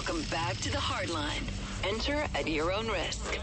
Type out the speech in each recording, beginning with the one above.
Welcome back to the Hardline. Enter at your own risk.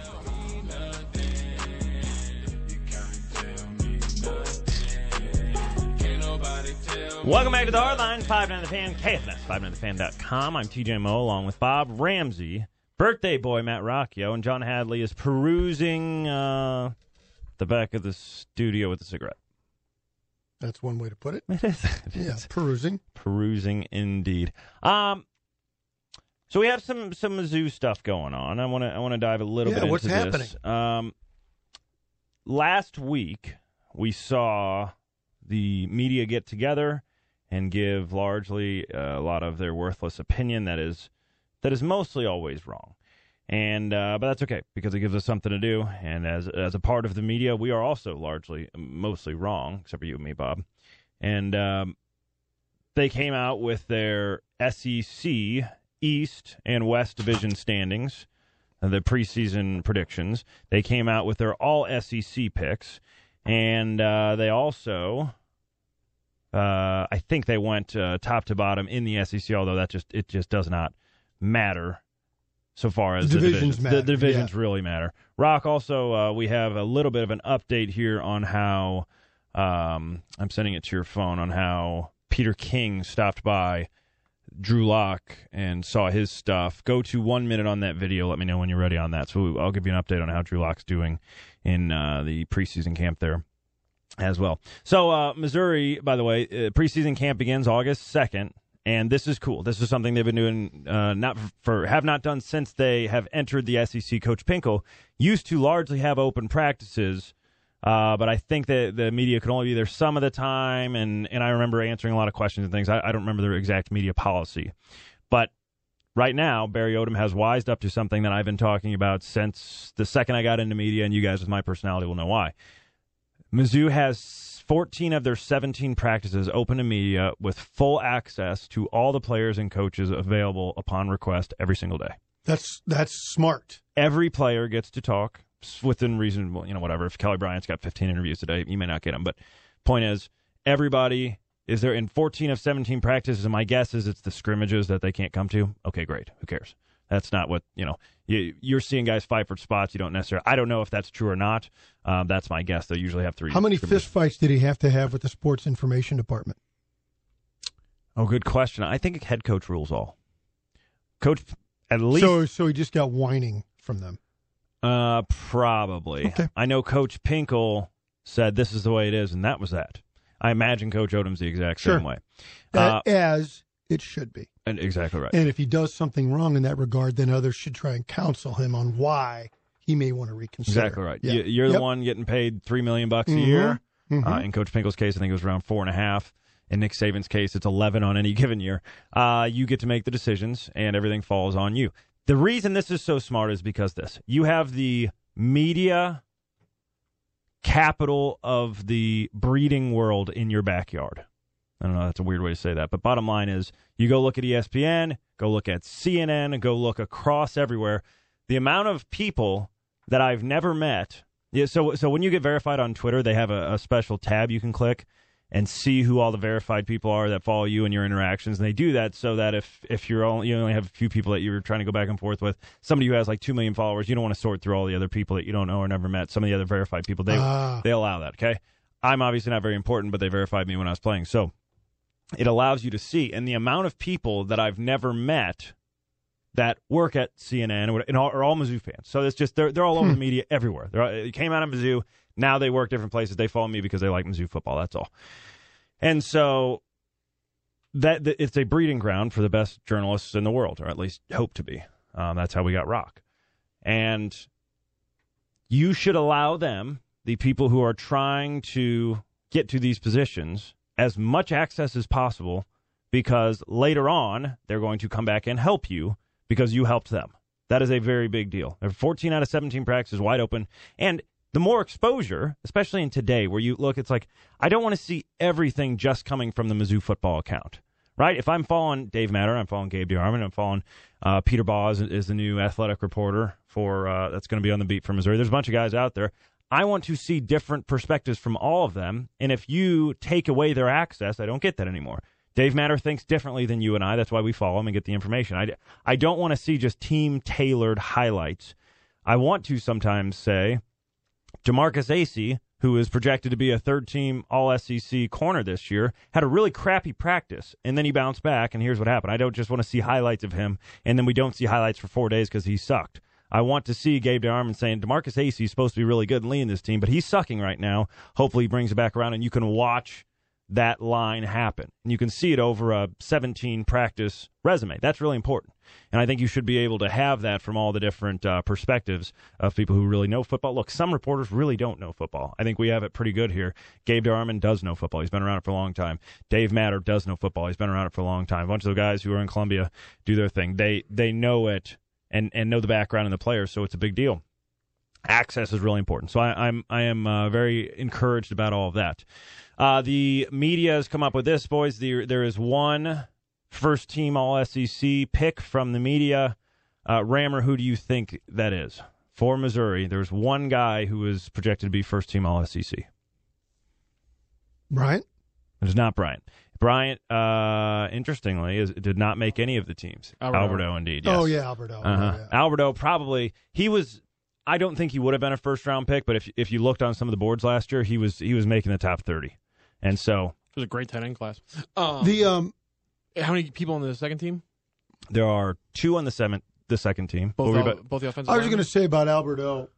Welcome back to the Hardline, 5-9 The Fan, KFNS, 5-9thefan.com. I'm TJ Moe along with Bob Ramsey, birthday boy Matt Rocchio, and John Hadley is perusing the back of the studio with a cigarette. That's one way to put it. It is. Yeah, perusing. Perusing indeed. So we have some Mizzou stuff going on. I want to dive a little bit into what's happening? this. Last week we saw the media get together and give largely a lot of their worthless opinion that is mostly always wrong. And but that's okay, because it gives us something to do. And as a part of the media, we are also mostly wrong, except for you and me, Bob. And they came out with their SEC East and West Division standings, the preseason predictions. They came out with their all SEC picks. And they also, I think they went top to bottom in the SEC, although it just does not matter. So far as the divisions matter. The divisions really matter. Rock, also, we have a little bit of an update here on how, I'm sending it to your phone, on how Peter King stopped by Drew Lock and saw his stuff. Go to 1 minute on that video. Let me know when you're ready on that. So I'll give you an update on how Drew Lock's doing in the preseason camp there as well. So Missouri, by the way, preseason camp begins August 2nd. And this is cool. This is something they've been doing, have not done since they have entered the SEC. Coach Pinkel used to largely have open practices, but I think that the media could only be there some of the time, and I remember answering a lot of questions and things. I don't remember their exact media policy. But right now, Barry Odom has wised up to something that I've been talking about since the second I got into media, and you guys with my personality will know why. Mizzou has 14 of their 17 practices open to media with full access to all the players and coaches available upon request every single day. That's smart. Every player gets to talk within reasonable, whatever. If Kelly Bryant's got 15 interviews today, you may not get them. But point is, everybody is there in 14 of 17 practices, and my guess is it's the scrimmages that they can't come to. Okay, great. Who cares? That's not what, you're seeing guys fight for spots. You don't necessarily, I don't know if that's true or not. That's my guess. They usually have 3. How many fist fights did he have to have with the sports information department? Oh, good question. I think a head coach rules all. Coach, at least. So he just got whining from them. Probably. Okay. I know Coach Pinkel said this is the way it is, and that was that. I imagine Coach Odom's the exact same way. As it should be. And exactly right. And if he does something wrong in that regard, then others should try and counsel him on why he may want to reconsider. Exactly right. Yeah. You're the one getting paid $3 million a year. Mm-hmm. In Coach Pinkel's case, I think it was around 4.5. In Nick Saban's case, it's 11 on any given year. You get to make the decisions, and everything falls on you. The reason this is so smart is because you have the media capital of the breeding world in your backyard. I don't know, that's a weird way to say that. But bottom line is, you go look at ESPN, go look at CNN, go look across everywhere. The amount of people that I've never met. Yeah, so when you get verified on Twitter, they have a special tab you can click and see who all the verified people are that follow you and your interactions. And they do that so that if you only have a few people that you're trying to go back and forth with, somebody who has like 2 million followers, you don't want to sort through all the other people that you don't know or never met. Some of the other verified people, they allow that, okay? I'm obviously not very important, but they verified me when I was playing. So it allows you to see. And the amount of people that I've never met that work at CNN are all Mizzou fans. So it's just they're all over the media everywhere. They came out of Mizzou. Now they work different places. They follow me because they like Mizzou football. That's all. And so that it's a breeding ground for the best journalists in the world, or at least hope to be. That's how we got Rock. And you should allow them, the people who are trying to get to these positions, as much access as possible, because later on they're going to come back and help you because you helped them. That is a very big deal. There are 14 out of 17 practices wide open. And the more exposure, especially in today where you look, it's like, I don't want to see everything just coming from the Mizzou football account, right? If I'm following Dave Matter, I'm following Gabe DeArmond, I'm following Peter Baugh is the new athletic reporter that's going to be on the beat for Missouri. There's a bunch of guys out there. I want to see different perspectives from all of them. And if you take away their access, I don't get that anymore. Dave Matter thinks differently than you and I. That's why we follow him and get the information. I don't want to see just team-tailored highlights. I want to sometimes say DeMarcus Acey, who is projected to be a third-team All-SEC corner this year, had a really crappy practice, and then he bounced back, and here's what happened. I don't just want to see highlights of him, and then we don't see highlights for 4 days because he sucked. I want to see Gabe DeArmond saying, DeMarcus Acey is supposed to be really good and leading this team, but he's sucking right now. Hopefully he brings it back around, and you can watch that line happen. And you can see it over a 17-practice resume. That's really important. And I think you should be able to have that from all the different perspectives of people who really know football. Look, some reporters really don't know football. I think we have it pretty good here. Gabe DeArmond does know football. He's been around it for a long time. Dave Matter does know football. He's been around it for a long time. A bunch of the guys who are in Columbia do their thing. They know it and know the background and the players, so it's a big deal. Access is really important. So I am very encouraged about all of that. The media has come up with this, boys. There is one first-team All-SEC pick from the media. Rammer, who do you think that is? For Missouri, there's one guy who is projected to be first-team All-SEC. Bryant? It's not Bryant. Bryant, interestingly, did not make any of the teams. Alberto indeed. Yes. Oh, yeah, Alberto. Yeah. Alberto probably, I don't think he would have been a first-round pick, but if you looked on some of the boards last year, he was making the top 30. And so it was a great tight end class. How many people on the second team? There are 2 on the second team. Both the offensive. I was going to say about Alberto,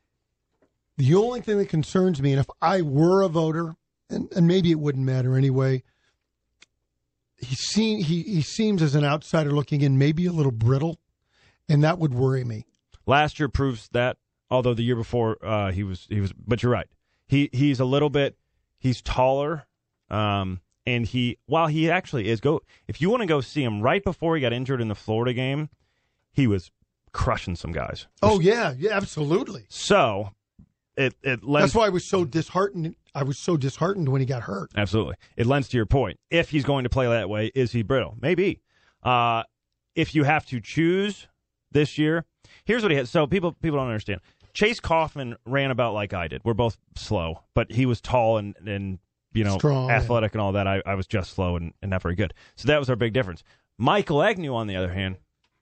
the only thing that concerns me, and if I were a voter, and maybe it wouldn't matter anyway, he seems as an outsider looking in, maybe a little brittle, and that would worry me. Last year proves that, although the year before he was. But you're right. He's a little bit. He's taller, and while he actually is, if you want to go see him, right before he got injured in the Florida game, he was crushing some guys. Oh yeah, absolutely. So it lends. That's why I was so disheartened. I was so disheartened when he got hurt. Absolutely, it lends to your point. If he's going to play that way, is he brittle? Maybe. If you have to choose this year, here's what he has. So people don't understand. Chase Kaufman ran about like I did. We're both slow, but he was tall and strong, athletic and all that. I was just slow and not very good. So that was our big difference. Michael Agnew, on the other hand,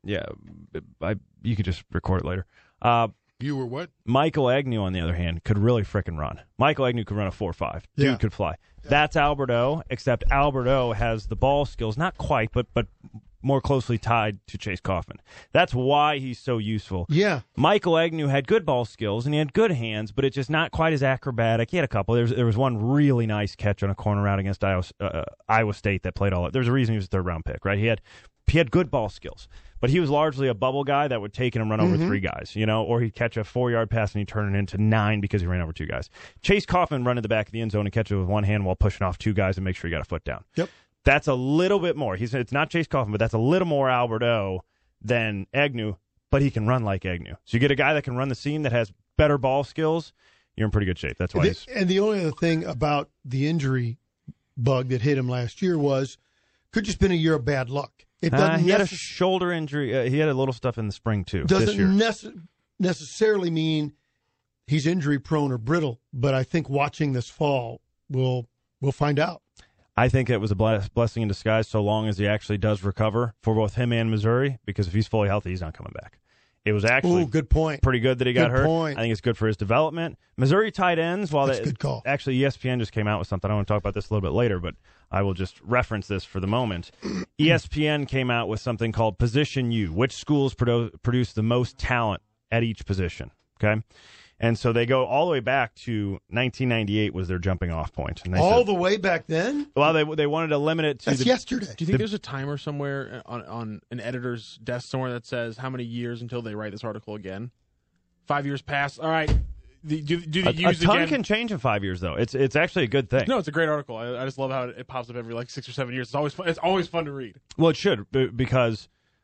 you could just record it later. You were what? Michael Agnew, on the other hand, could really frickin' run. Michael Agnew could run a 4.5. Dude could fly. Yeah. That's Alberto, except Alberto has the ball skills, not quite, but more closely tied to Chase Kaufman. That's why he's so useful. Yeah. Michael Agnew had good ball skills, and he had good hands, but it's just not quite as acrobatic. He had a couple. There was one really nice catch on a corner route against Iowa State that played all up. There's a reason he was a third-round pick, right? He had good ball skills, but he was largely a bubble guy that would take and run over 3 guys, or he'd catch a 4-yard pass and he'd turn it into 9 because he ran over 2 guys. Chase Kaufman run to the back of the end zone and catch it with one hand while pushing off 2 guys and make sure he got a foot down. Yep. That's a little bit more. It's not Chase Kaufman, but that's a little more Alberto than Agnew, but he can run like Agnew. So you get a guy that can run the seam that has better ball skills, you're in pretty good shape. That's why And the only other thing about the injury bug that hit him last year could just been a year of bad luck. He had a shoulder injury. He had a little stuff in the spring, too. Doesn't necessarily mean he's injury-prone or brittle, but I think watching this fall, we'll find out. I think it was a blessing in disguise so long as he actually does recover for both him and Missouri, because if he's fully healthy, he's not coming back. It was actually good point. Pretty good that he got hurt. I think it's good for his development. Missouri tight ends, that's a good call. Actually, ESPN just came out with something. I want to talk about this a little bit later, but I will just reference this for the moment. ESPN came out with something called Position U, which schools produce the most talent at each position. Okay? And so they go all the way back to 1998 was their jumping off point. And the way back then? Well, they wanted to limit it to yesterday. Do you think there's a timer somewhere on an editor's desk somewhere that says how many years until they write this article again? 5 years pass. All right. Do they use a ton can change in 5 years, though. It's actually a good thing. No, it's a great article. I just love how it pops up every 6 or 7 years. It's always fun. It's always fun to read. Well, it should, because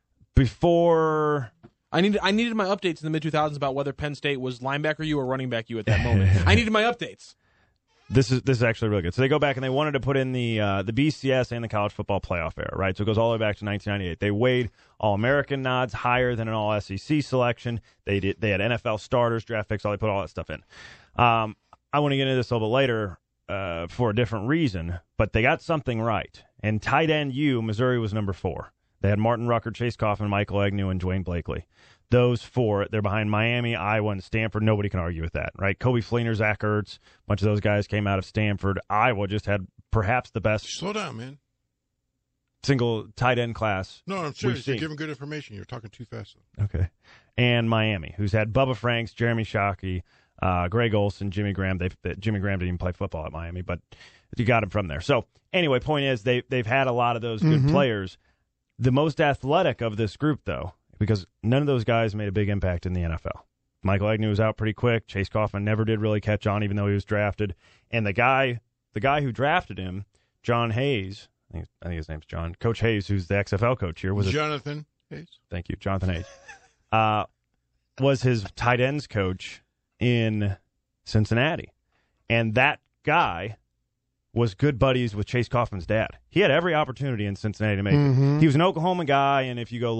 before I needed my updates in the mid-2000s about whether Penn State was linebacker U or running back U at that moment. I needed my updates. This is actually really good. So they go back and they wanted to put in the BCS and the college football playoff era, right? So it goes all the way back to 1998. They weighed All-American nods higher than an All-SEC selection. They had NFL starters, draft picks, they put all that stuff in. I want to get into this a little bit later. for a different reason, but they got something right. And tight end Missouri was number 4. They had Martin Rucker, Chase Coffin, Michael Agnew, and Dwayne Blakely. Those 4, they're behind Miami, Iowa, and Stanford. Nobody can argue with that, right? Kobe Fleener, Zach Ertz, a bunch of those guys came out of Stanford. Iowa just had perhaps the best Slow down, man. single tight end class. No, I'm serious. You're giving good information. You're talking too fast. Okay. And Miami, who's had Bubba Franks, Jeremy Shockey, Greg Olson, Jimmy Graham. Jimmy Graham didn't even play football at Miami, but you got him from there. So anyway, point is they've had a lot of those good players. The most athletic of this group, though, because none of those guys made a big impact in the NFL. Michael Agnew was out pretty quick. Chase Coffin never did really catch on, even though he was drafted. And the guy who drafted him, John Hayes, I think his name's John, Coach Hayes, who's the XFL coach here, was Jonathan Hayes. Thank you, Jonathan Hayes. Was his tight ends coach in Cincinnati. And that guy was good buddies with Chase Coffin's dad. He had every opportunity in Cincinnati to make it. He was an Oklahoma guy, and if you go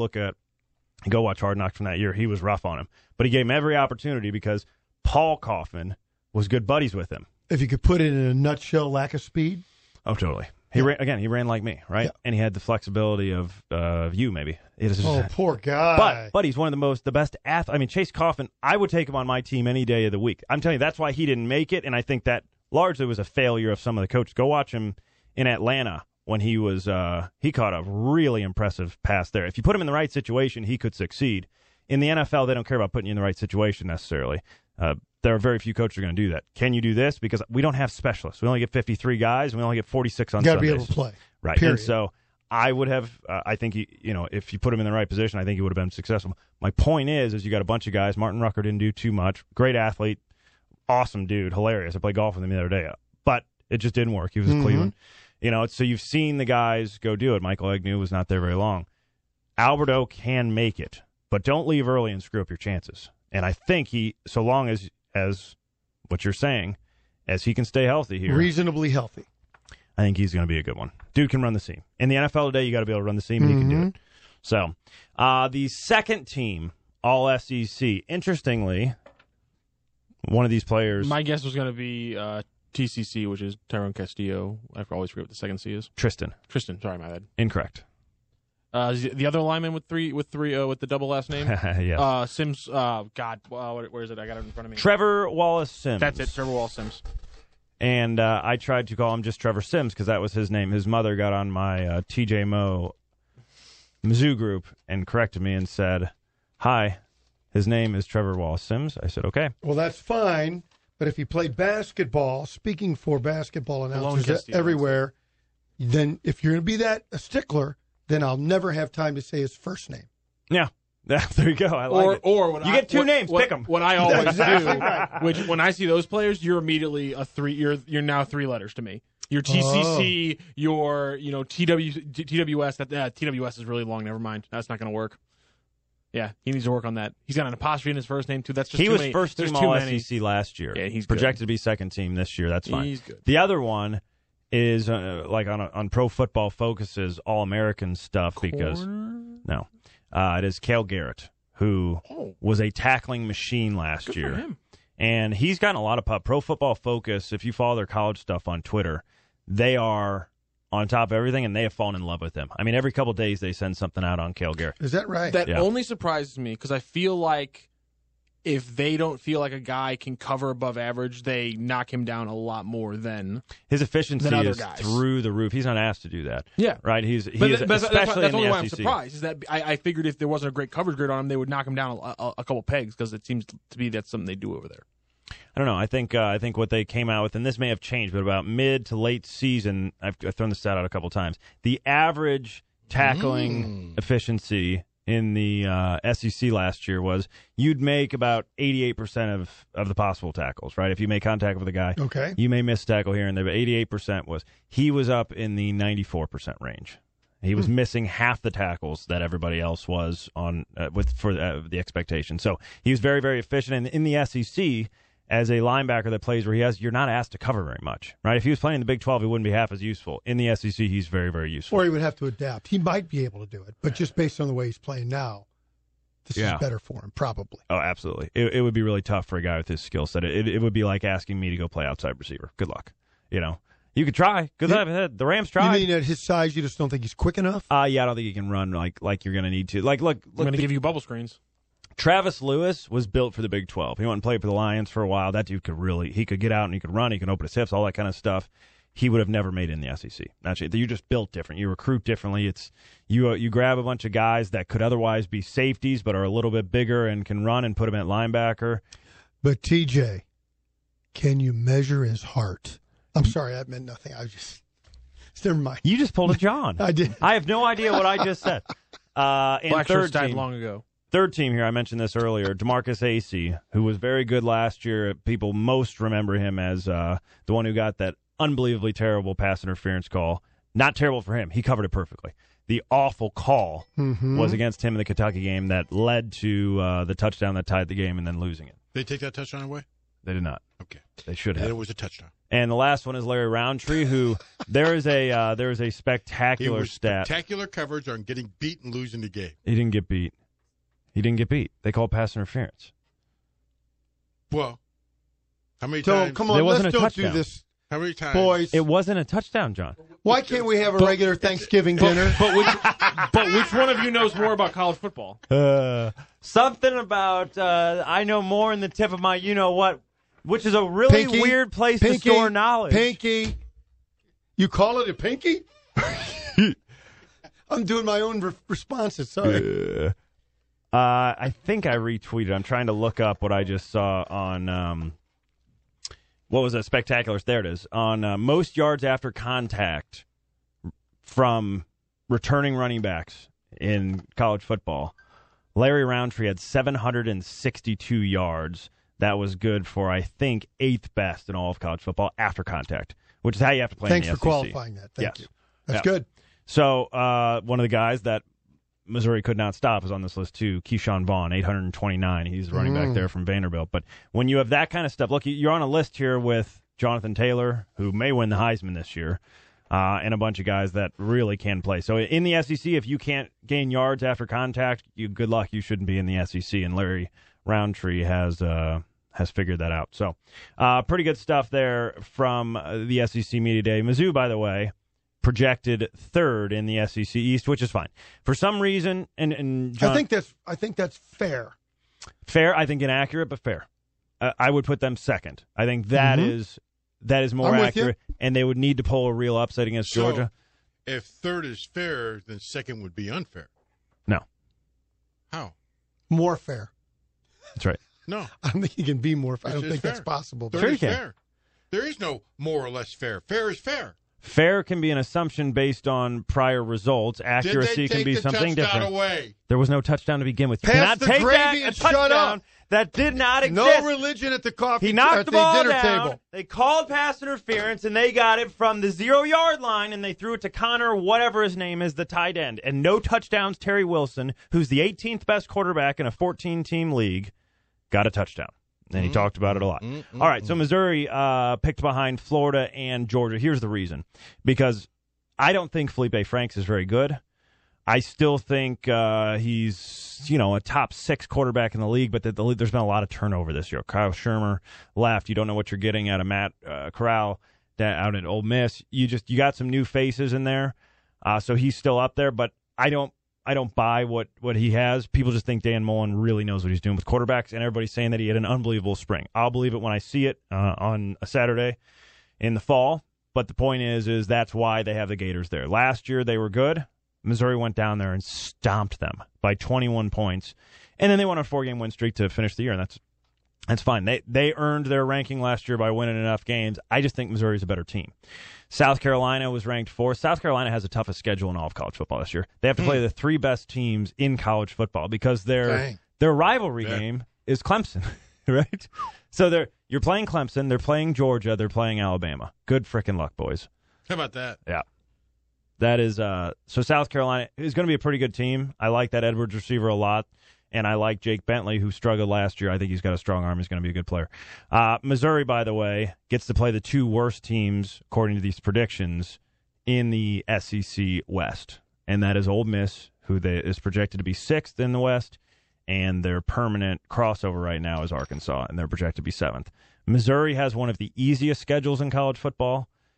watch Hard Knocks from that year, he was rough on him. But he gave him every opportunity because Paul Coffin was good buddies with him. If you could put it in a nutshell, lack of speed. Oh, totally. He ran like me, right? Yeah. And he had the flexibility of you, maybe. Poor guy. But he's one of the best athletes. I mean, Chase Coffin, I would take him on my team any day of the week. I'm telling you, that's why he didn't make it, and I think that largely was a failure of some of the coaches. Go watch him in Atlanta when he was he caught a really impressive pass there. If you put him in the right situation, he could succeed. In the NFL, they don't care about putting you in the right situation necessarily. There are very few coaches who are going to do that. Can you do this? Because we don't have specialists. We only get 53 guys, and we only get 46 on Sundays. You got to be able to play. Right. Period. And so I would have, I think, if you put him in the right position, I think he would have been successful. My point is you got a bunch of guys. Martin Rucker didn't do too much. Great athlete. Awesome dude. Hilarious. I played golf with him the other day. But it just didn't work. He was in Cleveland. So you've seen the guys go do it. Michael Agnew was not there very long. Alberto can make it, but don't leave early and screw up your chances. And I think so long as what you're saying, as he can stay healthy here. Reasonably healthy. I think he's going to be a good one. Dude can run the seam. In the NFL today, you got to be able to run the seam, and he can do it. So the second team, all SEC, interestingly, one of these players. My guess was going to be TCC, which is Tyrone Castillo. I always forget what the second C is. Tristan. Sorry, my bad. Incorrect. The other lineman with the double last name. Yes. Sims. God, where is it? I got it in front of me. Trevor Wallace Sims. That's it. Trevor Wallace Sims. And I tried to call him just Trevor Sims because that was his name. His mother got on my TJ Moe Mizzou group and corrected me and said, "Hi, his name is Trevor Wallace Sims." I said, "Okay." Well, that's fine. But if you play basketball, speaking for basketball announcers everywhere, then if you're going to be a stickler, then I'll never have time to say his first name. Yeah. There you go. I like it. Or you get two names. Pick them. What I always do, which when I see those players, you're immediately a three. You're now 3 letters to me. Your TCC, your TWS. That TWS is really long. Never mind. That's not going to work. Yeah, he needs to work on that. He's got an apostrophe in his first name too. That's just he was first team All SEC last year. Yeah, he's projected good. to be second team this year. That's fine. He's good. The other one is like on Pro Football Focus's All American stuff because no, it is Cale Garrett, who was a tackling machine last year, for him. And he's gotten a lot of Pro Football Focus. If you follow their college stuff on Twitter, they are on top of everything, and they have fallen in love with him. I mean, every couple of days they send something out on Cale Garrett. Is that right? That only surprises me because I feel like if they don't feel like a guy can cover above average, they knock him down a lot more than his efficiency is guys. Through the roof. He's not asked to do that. Yeah, right. But that's only why I'm SEC. surprised. Is that I figured if there wasn't a great coverage grade on him, they would knock him down a couple pegs because it seems to be that's something they do over there. I don't know. I think what they came out with, and this may have changed, but about mid to late season, I've thrown this stat out a couple times. The average tackling efficiency in the SEC last year was you'd make about 88% of the possible tackles, right? If you make contact with a guy, you may miss tackle here and there, but 88% he was up in the 94% range. He was missing half the tackles that everybody else was on for the expectation. So he was very, very efficient. And in the SEC, as a linebacker that plays where you're not asked to cover very much, right? If he was playing in the Big 12, he wouldn't be half as useful. In the SEC, he's very, very useful. Or he would have to adapt. He might be able to do it, but just based on the way he's playing now, this is better for him, probably. Oh, absolutely. It would be really tough for a guy with his skill set. It would be like asking me to go play outside receiver. Good luck. You could try, because the Rams tried. You mean at his size, you just don't think he's quick enough? Yeah, I don't think he can run like you're going to need to. Look, I'm going to give you bubble screens. Travis Lewis was built for the Big 12. He went and played for the Lions for a while. That dude he could get out and he could run, he could open his hips, all that kind of stuff. He would have never made it in the SEC. Actually, you're just built different. You recruit differently. It's you grab a bunch of guys that could otherwise be safeties but are a little bit bigger and can run and put them at linebacker. But TJ, can you measure his heart? I'm sorry, that meant nothing. Never mind. You just pulled a John. I did. I have no idea what I just said. And Blackshirt died long ago. Third team here, I mentioned this earlier, DeMarcus Acey, who was very good last year. People most remember him as the one who got that unbelievably terrible pass interference call. Not terrible for him. He covered it perfectly. The awful call was against him in the Kentucky game that led to the touchdown that tied the game and then losing it. Did they take that touchdown away? They did not. Okay. They should have. And it was a touchdown. And the last one is Larry Roundtree, who there is a spectacular stat. Spectacular coverage on getting beat and losing the game. He didn't get beat. They called pass interference. Well, how many times? Come on, let's don't do this. How many times? Boys. It wasn't a touchdown, John. Why can't we have a regular Thanksgiving dinner? But which one of you knows more about college football? Something about I know more in the tip of my you-know-what, which is a really weird place to store knowledge. Pinky. You call it a pinky? I'm doing my own responses. Sorry. I think I retweeted. I'm trying to look up what I just saw on what was that? Spectacular. There it is. On most yards after contact from returning running backs in college football, Larry Roundtree had 762 yards. That was good for, I think, 8th best in all of college football after contact, which is how you have to play in the SEC. Thanks for qualifying that. Thank you. That's good. So one of the guys that Missouri could not stop is on this list, too. Keyshawn Vaughn, 829. He's running back there from Vanderbilt. But when you have that kind of stuff, look, you're on a list here with Jonathan Taylor, who may win the Heisman this year, and a bunch of guys that really can play. So in the SEC, if you can't gain yards after contact, good luck. You shouldn't be in the SEC. And Larry Roundtree has figured that out. So pretty good stuff there from the SEC Media Day. Mizzou, by the way, projected third in the SEC East, which is fine. For some reason, and John, I think that's fair. Fair, I think inaccurate, but fair. I would put them second. I think that is more accurate, and they would need to pull a real upset against Georgia. If third is fair, then second would be unfair. No. How? More fair. That's right. No. I don't think you can be more fair. I don't think that's possible. Third is fair. There is no more or less fair. Fair is fair. Fair can be an assumption based on prior results. Accuracy can be something different. Away? There was no touchdown to begin with. You Pass the gravy and shut up. That did not exist. No religion at the coffee. He knocked the ball dinner down. table. They called pass interference, and they got it from the 0-yard line, and they threw it to Connor, whatever his name is, the tight end. And no touchdowns. Terry Wilson, who's the 18th best quarterback in a 14-team league, got a touchdown. And he talked about it a lot. All right, so Missouri picked behind Florida and Georgia. Here's the reason. Because I don't think Felipe Franks is very good. I still think he's, a top 6 quarterback in the league, but there's been a lot of turnover this year. Kyle Shermer left. You don't know what you're getting out of Matt Corral out at Ole Miss. You got some new faces in there, so he's still up there, but I don't buy what he has. People just think Dan Mullen really knows what he's doing with quarterbacks, and everybody's saying that he had an unbelievable spring. I'll believe it when I see it on a Saturday in the fall, but the point is that's why they have the Gators there. Last year they were good. Missouri went down there and stomped them by 21 points, and then they went on a 4-game win streak to finish the year, and that's fine. They earned their ranking last year by winning enough games. I just think Missouri's a better team. South Carolina was ranked 4th. South Carolina has the toughest schedule in all of college football this year. They have to play the 3 best teams in college football because their rivalry game is Clemson, right? So you're playing Clemson, they're playing Georgia, they're playing Alabama. Good frickin' luck, boys. How about that? Yeah. That is so South Carolina is going to be a pretty good team. I like that Edwards receiver a lot. And I like Jake Bentley, who struggled last year. I think he's got a strong arm. He's going to be a good player. Missouri, by the way, gets to play the 2 worst teams, according to these predictions, in the SEC West. And that is Ole Miss, who is projected to be 6th in the West, and their permanent crossover right now is Arkansas, and they're projected to be 7th. Missouri has one of the easiest schedules in college football.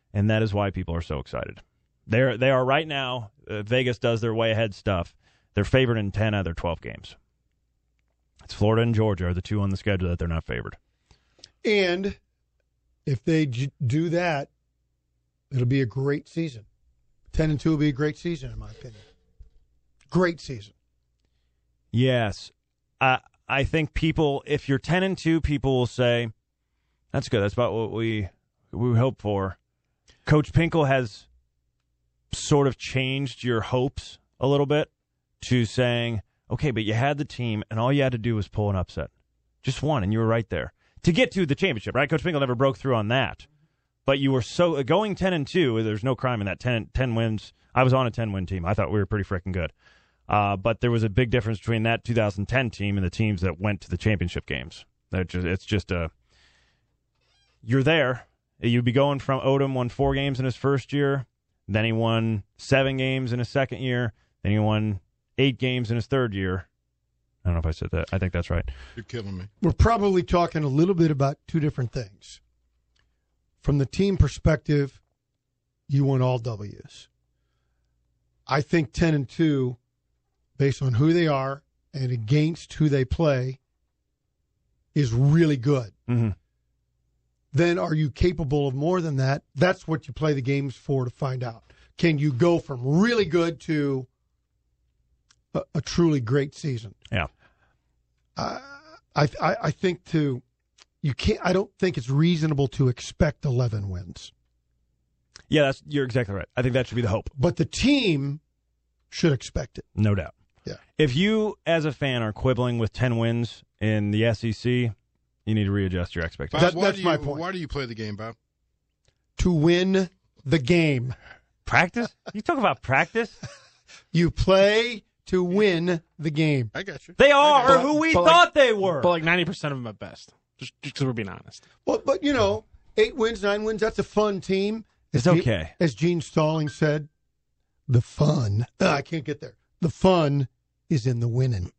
and that is why people are so excited. They are right now. Vegas does their way ahead stuff. They're favored in 10 out of their 12 games. It's Florida and Georgia are the two on the schedule that they're not favored. And if they do that, it'll be a great season. 10-2 will be a great season, in my opinion. Great season. Yes. I think people, if you're 10-2, people will say, that's good. That's about what we hope for. Coach Pinkel has sort of changed your hopes a little bit to saying, okay, but you had the team, and all you had to do was pull an upset. Just one, and you were right there. To get to the championship, right? Coach Pinkel never broke through on that. But you were so going 10-2, there's no crime in that 10 wins. I was on a 10-win team. I thought we were pretty freaking good. But there was a big difference between that 2010 team and the teams that went to the championship games. It's just you're there. You'd be going from Odom won 4 games in his first year. Then he won 7 games in his second year. Then he won 8 games in his third year. I don't know if I said that. I think that's right. You're killing me. We're probably talking a little bit about two different things. From the team perspective, you want all W's. I think 10-2, based on who they are and against who they play, is really good. Mm-hmm. Then are you capable of more than that? That's what you play the games for to find out. Can you go from really good to a truly great season? Yeah. I think you can't. I don't think it's reasonable to expect 11 wins. Yeah, you're exactly right. I think that should be the hope. But the team should expect it. No doubt. Yeah. If you, as a fan, are quibbling with 10 wins in the SEC, you need to readjust your expectations. That's my point. Why do you play the game, Bob? To win the game. Practice? You talk about practice? You play to win the game. I got you. They are But- who we but thought they were. But 90% of them at best. Just because we're being honest. Well, but 8 wins, 9 wins, that's a fun team. It's okay. As Gene Stalling said, the fun, I can't get there. The fun is in the winning.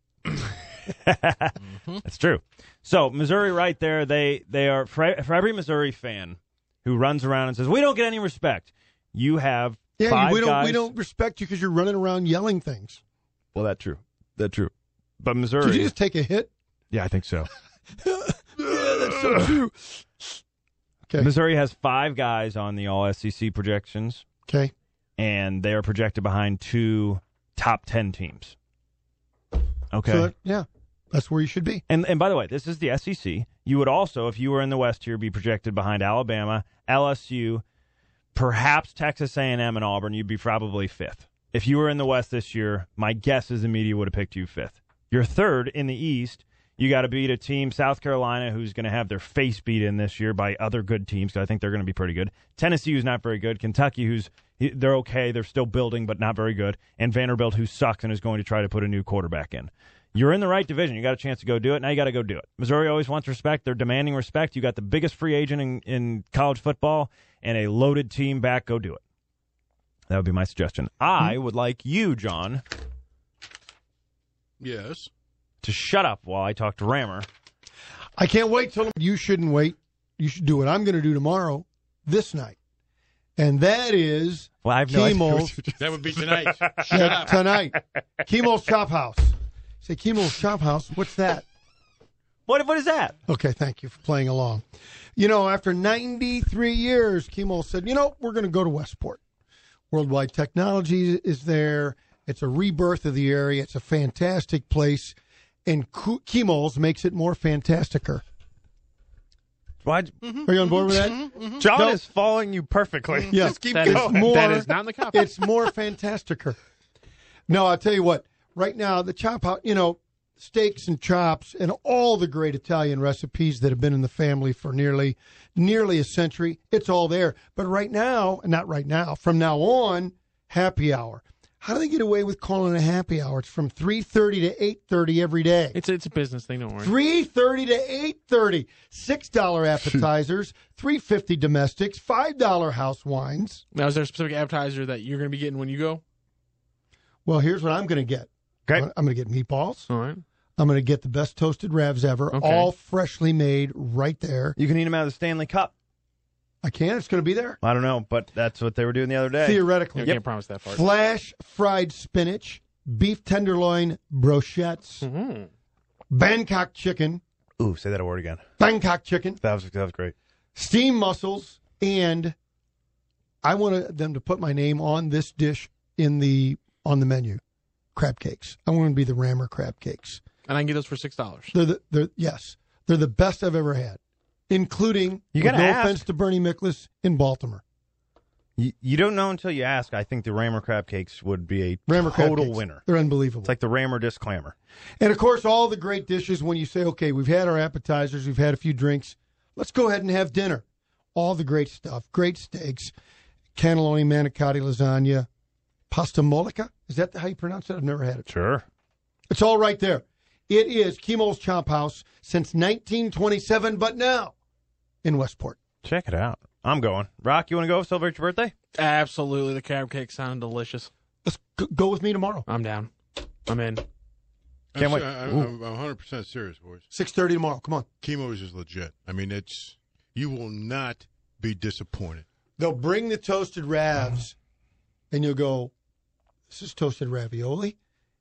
That's true. So Missouri, right there, they are for every Missouri fan who runs around and says we don't get any respect. You have five guys. We don't respect you because you're running around yelling things. Well, that's true. That's true. But Missouri, Did you just take a hit? yeah, I think so. That's so true. Okay. Missouri has 5 guys on the All SEC projections, Okay. and they are projected behind 2 top 10 teams. Okay. So that's where you should be. And by the way, this is the SEC. You would also, if you were in the West here, be projected behind Alabama, LSU, perhaps Texas A&M and Auburn. You'd be probably 5th. If you were in the West this year, my guess is the media would have picked you 5th. You're 3rd in the East. You got to beat a team, South Carolina, who's going to have their face beat in this year by other good teams. So I think they're going to be pretty good. Tennessee, who's not very good. Kentucky, they're okay. They're still building, but not very good. And Vanderbilt, who sucks and is going to try to put a new quarterback in. You're in the right division. You got a chance to go do it. Now you got to go do it. Missouri always wants respect. They're demanding respect. You got the biggest free agent in college football and a loaded team back. Go do it. That would be my suggestion. I would like you, John, Yes. to shut up while I talk to Rammer. I can't wait till you shouldn't wait. You should do what I'm going to do tomorrow, this night. And that is Well, I have no idea Keemel's That would be tonight. Shut up. tonight. Keemel's Chop House. Say, Keemel's Chop House, what's that? What is that? Okay, thank you for playing along. After 93 years, Keemel said, we're going to go to Westport. Worldwide Technology is there. It's a rebirth of the area. It's a fantastic place. And Keemel's makes it more fantasticer. Why? Are you on board with that? John No. is following you perfectly. Yeah. Just keep That going. is not in the copy. It's more fantasticer. No, I'll tell you what. Right now, the Chop House, steaks and chops and all the great Italian recipes that have been in the family for nearly a century. It's all there. But from now on, happy hour. How do they get away with calling it a happy hour? It's from 3:30 to 8:30 every day. It's a business thing, don't worry. 3:30 to 8:30. $6 appetizers, $3.50 domestics, $5 house wines. Now, is there a specific appetizer that you're going to be getting when you go? Well, here's what I'm going to get. Okay. I'm going to get meatballs. All right. I'm going to get the best toasted ravs ever, Okay. all freshly made right there. You can eat them out of the Stanley Cup. I can. It's going to be there. I don't know, but that's what they were doing the other day. Theoretically. I can't promise that part. Flash fried spinach, beef tenderloin brochettes, Mm-hmm. Bangkok chicken, Ooh, say that word again. Bangkok chicken, That was great. steamed mussels, and I wanted them to put my name on this dish on the menu. Crab cakes. I want them to be the Rammer crab cakes. And I can get those for $6. They're the best I've ever had, including, You with gotta no ask. offense to Bernie Miklasz, in Baltimore. You don't know until you ask. I think the Rammer crab cakes would be a Rammer crab total cakes. winner. They're unbelievable. It's like the Rammer disclaimer. And, of course, all the great dishes when you say, okay, we've had our appetizers, we've had a few drinks, let's go ahead and have dinner. All the great stuff, great steaks, cannelloni, manicotti, lasagna, pasta molica. Is that how you pronounce it? I've never had it. Sure. It's all right there. It is Kemo's Chomp House since 1927, but now in Westport. Check it out. I'm going. Rock, you want to go celebrate your birthday? Absolutely. The crab cakes sound delicious. Let's go with me tomorrow. I'm down. I'm in. Can't wait. I'm 100% serious, boys. 6:30 tomorrow. Come on. Chemo's is legit. I mean, you will not be disappointed. They'll bring the toasted ravs, and you'll go, this is toasted ravioli?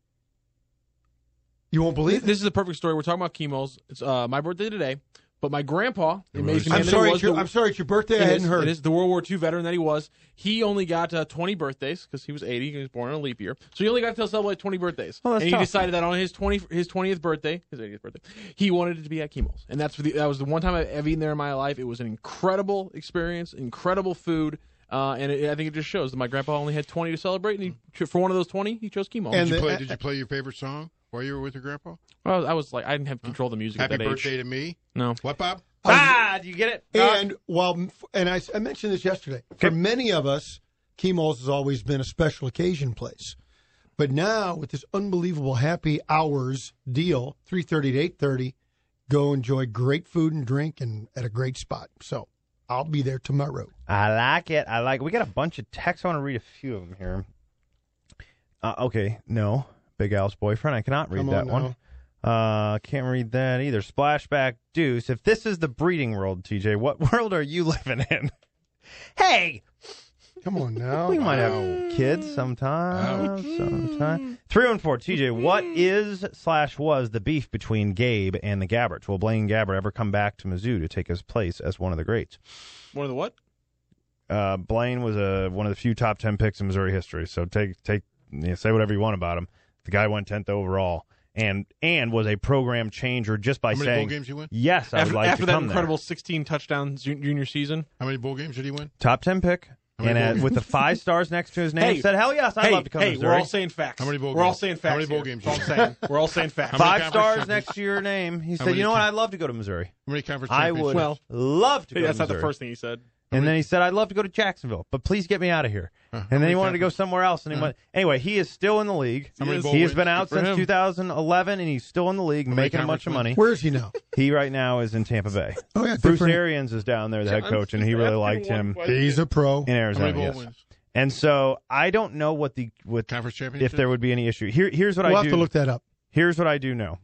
You won't believe it. This is a perfect story. We're talking about Chemo's. It's my birthday today, but my grandpa, the amazing I'm man that sorry, he was, I'm sorry, it's your birthday. I It hadn't is. heard. It is the World War II veteran that he was. He only got 20 birthdays because he was 80. He was born in a leap year, so he only got to celebrate 20 birthdays. Oh, that's and he tough. decided that on his 20th birthday, his 80th birthday, he wanted it to be at Chemo's, and that was the one time I've eaten there in my life. It was an incredible experience, incredible food. I think it just shows that my grandpa only had 20 to celebrate, and for one of those 20, he chose Chemo's. And Did you play your favorite song while you were with your grandpa? Well, I was like, I didn't have control of the music Happy at that birthday age. to me. No. What, Bob? Do you get it? And I mentioned this yesterday. For many of us, Chemo's has always been a special occasion place. But now, with this unbelievable happy hours deal, 3:30 to 8:30, go enjoy great food and drink and at a great spot. So I'll be there tomorrow. I like it. We got a bunch of texts. I want to read a few of them here. Okay, no. Big Al's boyfriend. I cannot read Come that on one. Can't read that either. Splashback Deuce. If this is the breeding world, TJ, what world are you living in? Hey! Come on now. We might have kids sometime. 314, TJ, what is/was the beef between Gabe and the Gabberts? Will Blaine Gabbert ever come back to Mizzou to take his place as one of the greats? One of the what? Blaine was one of the few top 10 picks in Missouri history. So say whatever you want about him. The guy went 10th overall and was a program changer just by How many saying, bowl games he win? yes, I would like After to that come incredible 16 touchdowns junior season. How many bowl games did he win? there. Top 10 pick. How many And bowl with the 5 stars next to his name, said, hell yes, I'd love to come to Missouri. We're all saying facts. How many bowl We're all games? saying How facts. many bowl here. games That's you all I'm saying. We're all saying facts. How many 5 conference stars champions? next to your name. He said, many you know what, con- I'd love to go to Missouri. How many conference I championships? would Well, love to go That's to not the Missouri. first thing he said. And then he said, I'd love to go to Jacksonville, but please get me out of here. And then he wanted to go somewhere else. And he went, anyway, he is still in the league. How many bowl He has wins? been out Good for since him. 2011, and he's still in the league, How many making a bunch of conference money. Where is he now? He right now is in Tampa Bay. Oh, yeah. good Bruce for him. Arians is down there, the head coach, and he really liked him He's a pro. in How many Arizona. bowl Yes. wins? And so I don't know what Conference championships? if there would be any issue. Here's what We'll I have do. to look that up. Here's what I do know.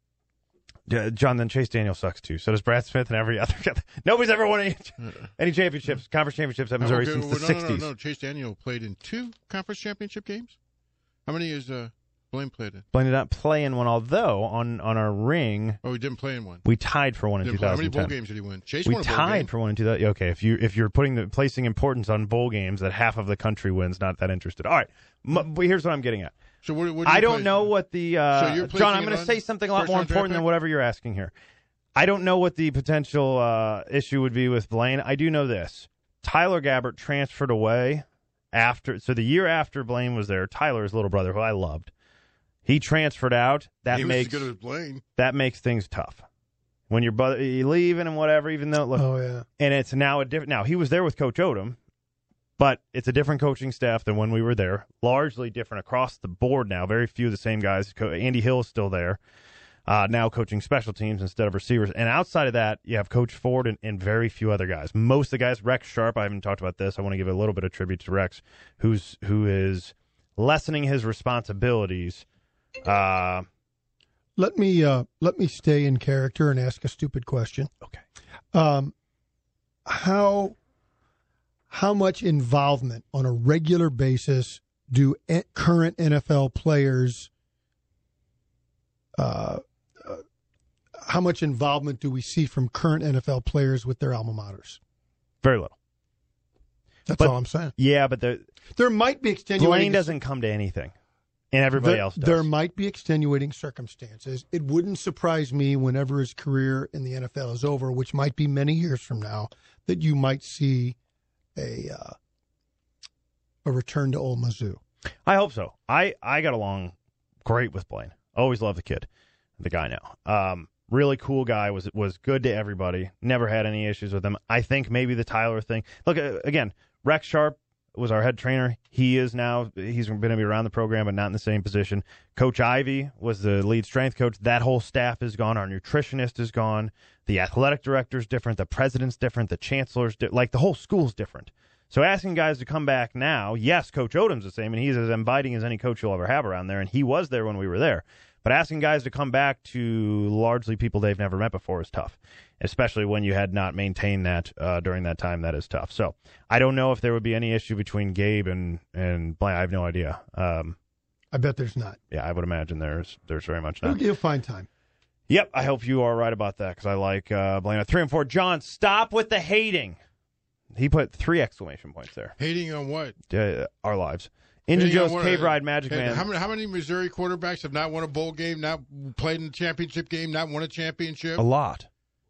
John, then Chase Daniel sucks too. So does Brad Smith and every other. Nobody's ever won any championships, conference championships at Missouri Okay, since well, the no, 60s. No. Chase Daniel played in 2 conference championship games. How many is Blaine played in? Blaine did not play in one, although on our ring Oh, he didn't play in one. we tied for one in Didn't play. How many 2010. bowl games did he win? Chase We won a bowl tied game. for one in 2000. Okay, if you're placing importance on bowl games that half of the country wins, not that interested. All right, but here's what I'm getting at. So what do you I don't place? know what the So you're John. placing I'm it going to on say something a lot first more round draft important than pick? whatever you're asking here. I don't know what the potential issue would be with Blaine. I do know this: Tyler Gabbert transferred away so the year after Blaine was there. Tyler's little brother, who I loved, he transferred out. He was as good as Blaine. That makes things tough when your brother you leaving and whatever. Even though Oh, yeah. and it's now a different. Now he was there with Coach Odom, but it's a different coaching staff than when we were there. Largely different across the board now. Very few of the same guys. Andy Hill is still there, now coaching special teams instead of receivers. And outside of that, you have Coach Ford and very few other guys. Most of the guys, Rex Sharp. I haven't talked about this. I want to give a little bit of tribute to Rex, who is lessening his responsibilities. Let me stay in character and ask a stupid question. Okay. How how much involvement on a regular basis do current NFL players, how much involvement do we see from current NFL players with their alma maters? Very little. That's But- all I'm saying. Yeah, but There might be extenuating. Blaine doesn't come to anything, and everybody else does. There might be extenuating circumstances. It wouldn't surprise me whenever his career in the NFL is over, which might be many years from now, that you might see a return to old Mizzou. I hope so. I got along great with Blaine. Always loved the guy now. Really cool guy, was good to everybody. Never had any issues with him. I think maybe the Tyler thing. Look, again, Rex Sharp was our head trainer. He's going to be around the program, but not in the same position. Coach Ivy was the lead strength coach. That whole staff is gone. Our nutritionist is gone. The athletic director's different. The president's different. The chancellor's like the whole school's different. So asking guys to come back now, yes, Coach Odom's the same, and he's as inviting as any coach you'll ever have around there, and he was there when we were there. But asking guys to come back to largely people they've never met before is tough, especially when you had not maintained that during that time. That is tough. So I don't know if there would be any issue between Gabe and Blaine. I have no idea. I bet there's not. Yeah, I would imagine there's very much not. You'll find time. Yep, I hope you are right about that because I like Blaine at 3 and 4. John, stop with the hating. He put 3 exclamation points there. Hating on what? Our lives. Injun Hating on Joe's what? Cave Ride Magic Hey, Man. How many Missouri quarterbacks have not won a bowl game, not played in the championship game, not won a championship? A lot.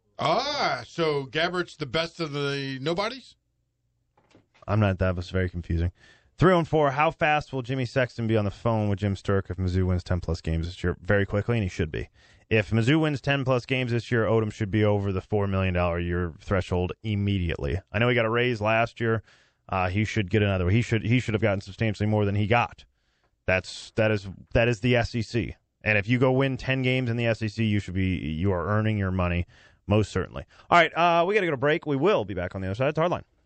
So Gabbert's the best of the nobodies? I'm not. That was very confusing. 3 and 4. How fast will Jimmy Sexton be on the phone with Jim Sturk if Mizzou wins 10-plus games this year? Very quickly, and he should be. If Mizzou wins 10-plus games this year, Odom should be over the $4 million a year threshold immediately. I know he got a raise last year. He should get another. He should have gotten substantially more than he got. That is the SEC. And if you go win 10 games in the SEC, you are earning your money most certainly. All right, we got to go to break. We will be back on the other side. It's Hardline.